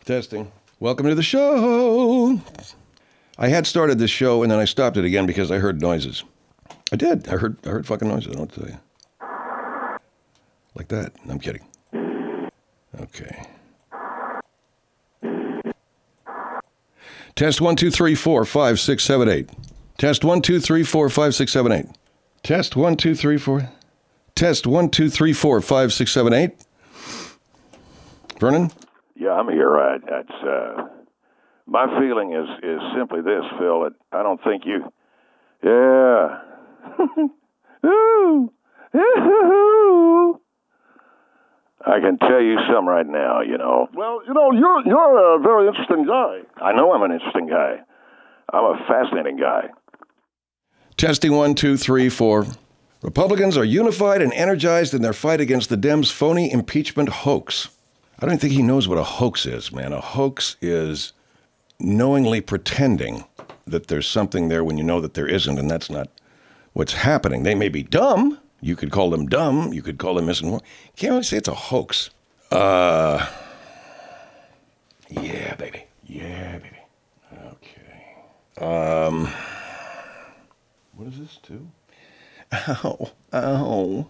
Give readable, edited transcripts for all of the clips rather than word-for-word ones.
Testing. Welcome to the show. I had started this show and then I stopped it again because I heard noises. I did. I heard fucking noises. I don't tell you. Like that. I'm kidding. Okay. Test 1, 2, 3, 4, 5, 6, 7, 8. Test 1, 2, 3, 4, 5, 6, 7, 8. Test 1, 2, 3, 4. Test 1, 2, 3, 4, 5, 6, 7, 8. Vernon? Yeah, I'm here. My feeling is simply this, Phil. That I don't think you. Yeah. I can tell you something right now. Well, you're a very interesting guy. I know I'm an interesting guy. I'm a fascinating guy. Testing 1, 2, 3, 4. Republicans are unified and energized in their fight against the Dems' phony impeachment hoax. I don't think he knows what a hoax is, man. A hoax is knowingly pretending that there's something there when you know that there isn't, and that's not what's happening. They may be dumb. You could call them dumb. You could call them misinformed. You can't really say it's a hoax. Yeah, baby. Yeah, baby. Okay. What is this, too? Ow.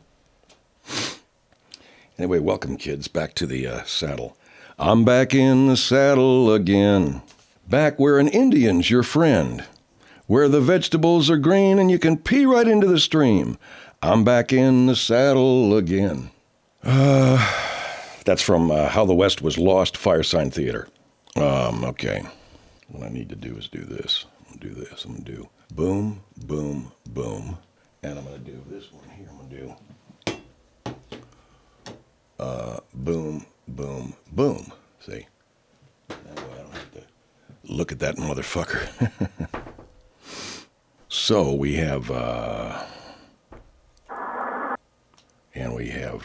Anyway, welcome, kids, back to the saddle. I'm back in the saddle again. Back where an Indian's your friend. Where the vegetables are green and you can pee right into the stream. I'm back in the saddle again. That's from How the West Was Lost, Firesign Theater. Okay. What I need to do is do this. I'm going to do boom, boom, boom. And I'm going to do this one here. I'm going to do boom, boom, boom. See? That way I don't have to look at that motherfucker. So we have, and we have,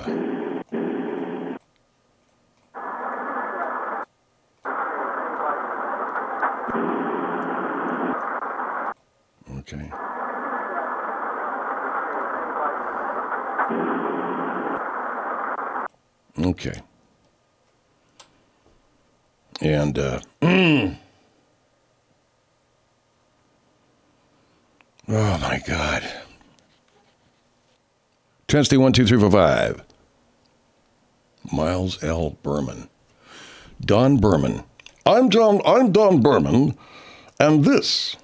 okay. Okay. And, oh my God. Testing 1, 2, 3, 4, 5. Miles L. Berman. Don Berman. I'm Don Berman, and this.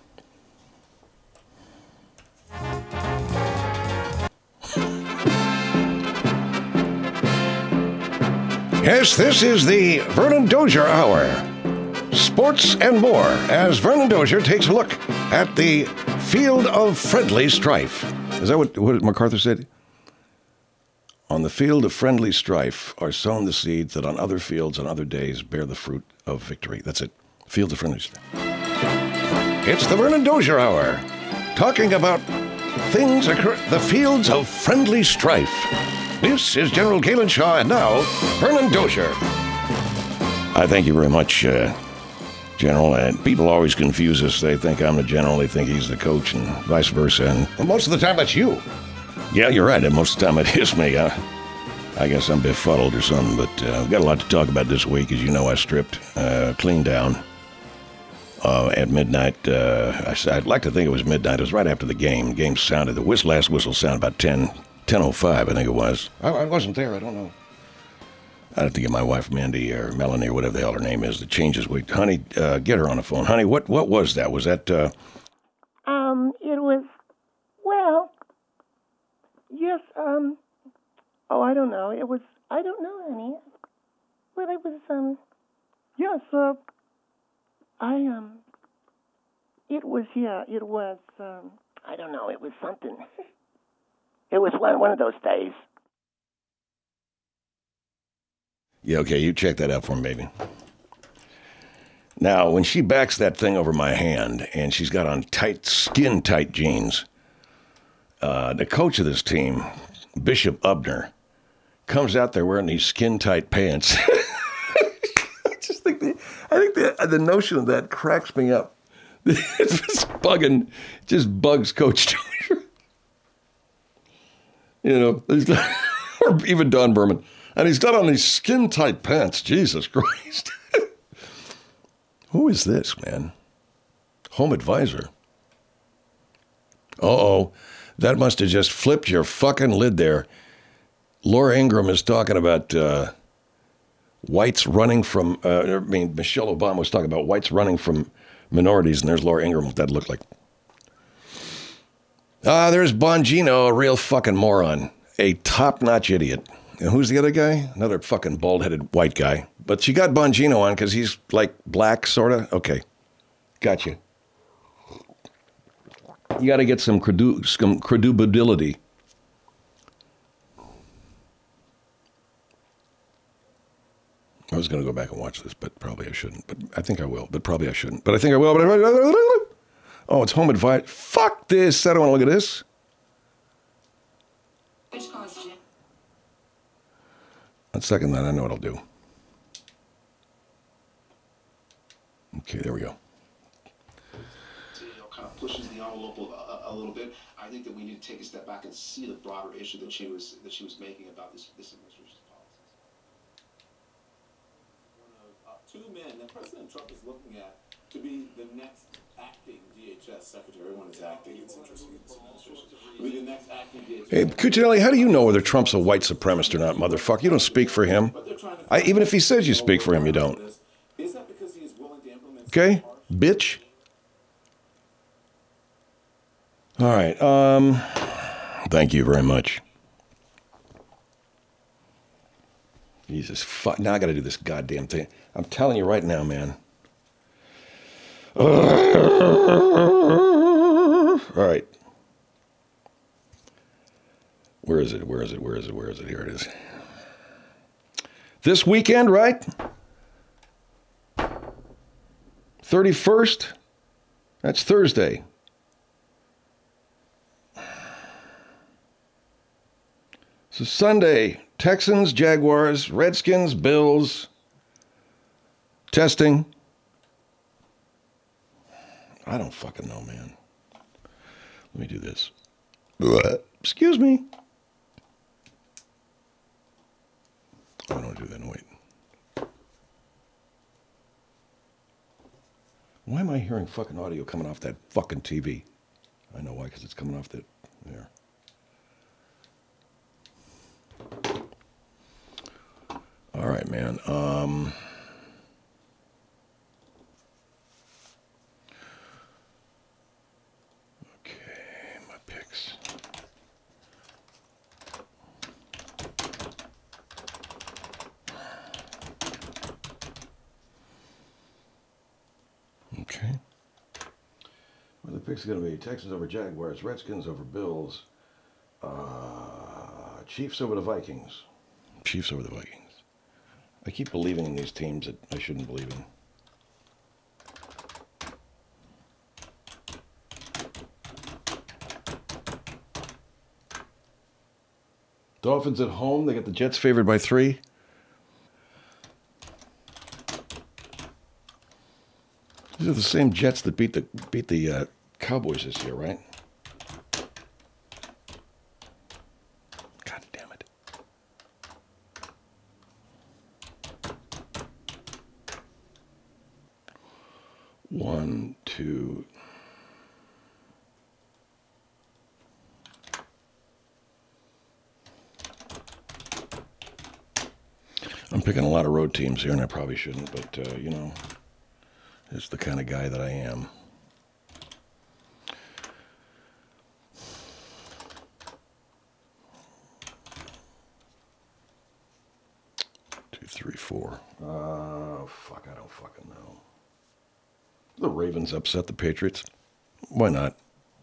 Yes, this is the Vernon Dozier Hour. Sports and more, as Vernon Dozier takes a look at the field of friendly strife. Is that what MacArthur said? On the field of friendly strife are sown the seeds that on other fields on other days bear the fruit of victory. That's it. Field of friendly strife. It's the Vernon Dozier Hour, talking about things the fields of friendly strife. This is General Galen Shaw, and now, Vernon Dozier. I thank you very much, General. And people always confuse us. They think I'm the general, they think he's the coach, and vice versa. And most of the time, that's you. Yeah, you're right. And most of the time, it is me. I guess I'm befuddled or something, but I've got a lot to talk about this week. As you know, I stripped, cleaned down at midnight. I'd like to think it was midnight. It was right after the game. The game sounded, the last whistle sounded about 10:05, I think it was. I wasn't there. I don't know. I'd have to get my wife, Mandy, or Melanie, or whatever the hell her name is, that changes week. Honey, get her on the phone. Honey, what was that? Was that, It was, well, yes, I don't know. It was, I don't know, honey. Well, it was, yes, it was, yeah, it was, I don't know, it was something. It was one of those days. Yeah, okay, you check that out for me, baby. Now, when she backs that thing over my hand, and she's got on skin-tight jeans, the coach of this team, Bishop Ubner, comes out there wearing these skin-tight pants. I think the notion of that cracks me up. It's just bugs Coach Dozier. You know, or even Don Berman. And he's got on these skin-tight pants. Jesus Christ. Who is this, man? Home advisor. Uh-oh. That must have just flipped your fucking lid there. Laura Ingraham is talking about whites running from, Michelle Obama was talking about whites running from minorities, and there's Laura Ingraham, what that looked like. There's Bongino, a real fucking moron. A top-notch idiot. And who's the other guy? Another fucking bald-headed white guy. But she got Bongino on because he's like black, sort of. Okay. Gotcha. You got to get some credibility. I was going to go back and watch this, but probably I shouldn't. But I think I will. But probably I shouldn't. But I think I will. Oh, it's home advice. Fuck this. I don't want to look at this. One second, then I know what I'll do. Okay, there we go. Kind of pushes the envelope a little bit. I think that we need to take a step back and see the broader issue that she was making about this administration's policies. One of two men that President Trump is looking at to be the next acting DHS secretary. Everyone is acting. It's interesting in this administration. To be the next acting DHS. Hey, Cuccinelli, how do you know whether Trump's a white supremacist or not, motherfucker? You don't speak for him. Even if he says you speak for him, you don't. Is that because he is willing to implement? Okay, bitch. All right. Thank you very much. Jesus, fuck. Now I got to do this goddamn thing. I'm telling you right now, man. All right. Where is it? Here it is. This weekend, right? 31st. That's Thursday. So Sunday, Texans, Jaguars, Redskins, Bills, testing. I don't fucking know, man. Let me do this. Excuse me. Oh, I don't do that. No, wait. Why am I hearing fucking audio coming off that fucking TV? I know why, because it's coming off that there. All right, man. Okay, my picks. Okay. Well, the picks are going to be Texans over Jaguars, Redskins over Bills, Chiefs over the Vikings. Chiefs over the Vikings. I keep believing in these teams that I shouldn't believe in. Dolphins at home. They got the Jets favored by 3. These are the same Jets that beat the Cowboys this year, right? God damn it. One, two. I'm picking a lot of road teams here, and I probably shouldn't, but, it's the kind of guy that I am. Two, three, four. Fuck, I don't fucking know. The Ravens upset the Patriots. Why not?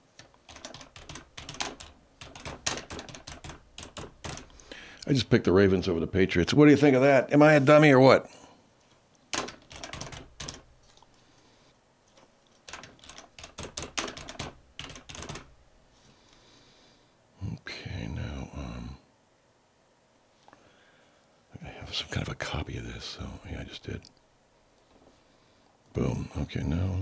I just picked the Ravens over the Patriots. What do you think of that? Am I a dummy or what? Okay, now, I have some kind of a copy of this, so yeah, I just did. Boom. Okay, now.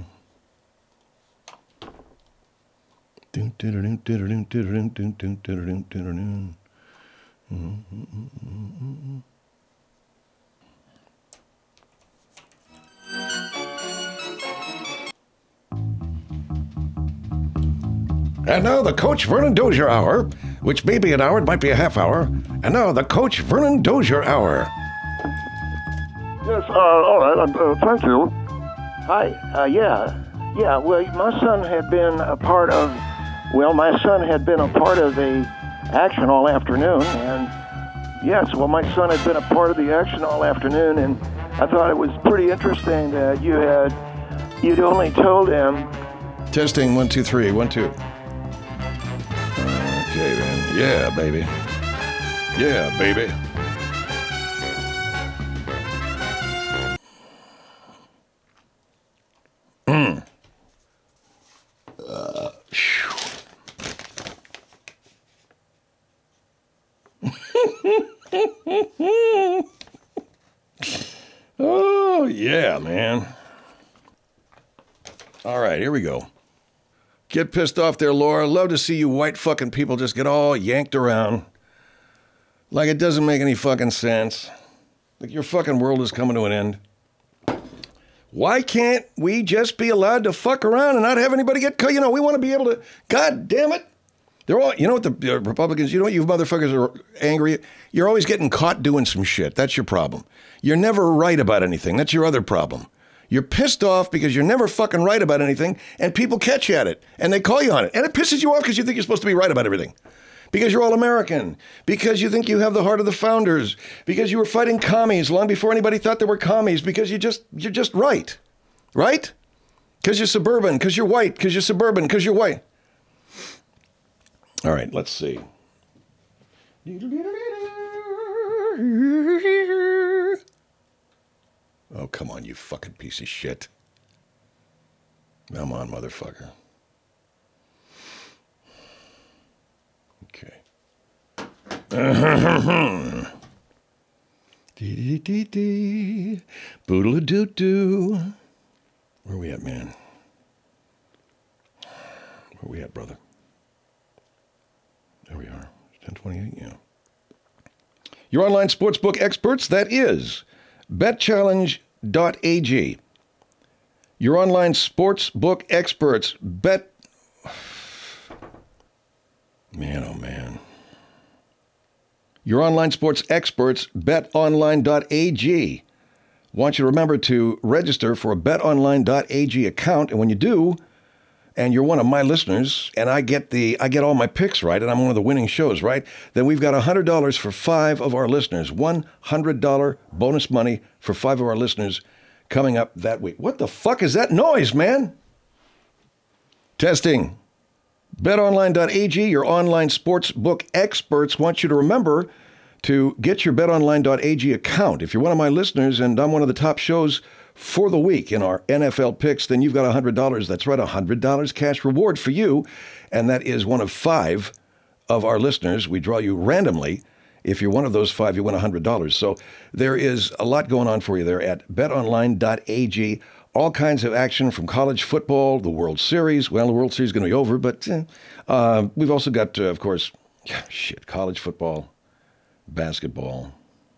And now the Coach Vernon Dozier Hour, which may be an hour, it might be a half hour. And now the Coach Vernon Dozier Hour. Yes, all right, thank you. Hi. Yeah. Well, my son had been a part of the action all afternoon, and yes, well, my son had been a part of the action all afternoon, and I thought it was pretty interesting that you'd only told him. Testing 1 2 3 1 2. Okay, man. Yeah, baby. Yeah, baby. Oh, yeah, man. All right, here we go. Get pissed off there, Laura. Love to see you white fucking people just get all yanked around. Like it doesn't make any fucking sense. Like your fucking world is coming to an end. Why can't we just be allowed to fuck around and not have anybody get cut? You know, we want to be able to, God damn it. They're all, you know what the Republicans, you know what you motherfuckers are angry? You're always getting caught doing some shit. That's your problem. You're never right about anything. That's your other problem. You're pissed off because you're never fucking right about anything, and people catch you at it, and they call you on it. And it pisses you off because you think you're supposed to be right about everything. Because you're all American. Because you think you have the heart of the founders. Because you were fighting commies long before anybody thought there were commies. Because you're just right. Right? Because you're suburban. Because you're white. Because you're suburban. Because you're white. All right, let's see. Oh, come on, you fucking piece of shit. Come on, motherfucker. Okay. Dee-dee-dee-dee. Boodle-a-doo-doo. Where we at, man? Where we at, brother? There we are. 10:28, yeah. Your online sportsbook experts, that is BetChallenge.ag. Your online sportsbook experts, Bet... Man, oh man. Your online sports experts, BetOnline.ag. Want you to remember to register for a BetOnline.ag account, and when you do, and you're one of my listeners, and I get all my picks right, and I'm one of the winning shows, right? Then we've got $100 for 5 of our listeners. $100 bonus money for 5 of our listeners coming up that week. What the fuck is that noise, man? Testing. BetOnline.ag, your online sportsbook experts, want you to remember to get your BetOnline.ag account. If you're one of my listeners and I'm one of the top shows for the week in our NFL picks, then you've got $100. That's right, $100 cash reward for you. And that is one of 5 of our listeners. We draw you randomly. If you're one of those 5, you win $100. So there is a lot going on for you there at betonline.ag. All kinds of action from college football, the World Series. Well, the World Series is going to be over, but we've also got, of course, college football, basketball.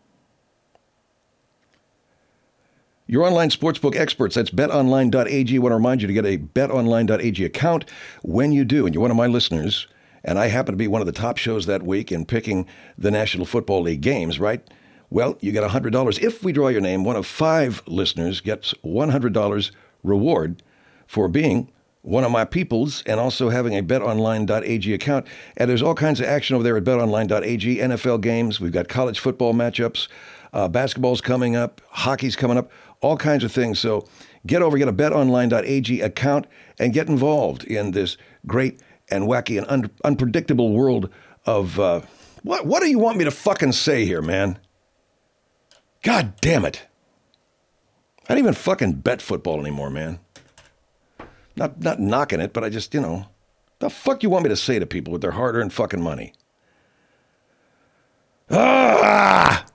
Your online sportsbook experts, that's betonline.ag. I want to remind you to get a betonline.ag account when you do. And you're one of my listeners, and I happen to be one of the top shows that week in picking the National Football League games, right? Well, you get $100. If we draw your name, one of 5 listeners gets $100 reward for being one of my peoples and also having a betonline.ag account. And there's all kinds of action over there at betonline.ag, NFL games. We've got college football matchups. Basketball's coming up. Hockey's coming up. All kinds of things. So get a betonline.ag account and get involved in this great and wacky and unpredictable world of... What do you want me to fucking say here, man? God damn it. I don't even fucking bet football anymore, man. Not knocking it, but I just, the fuck you want me to say to people with their hard-earned fucking money? Ah!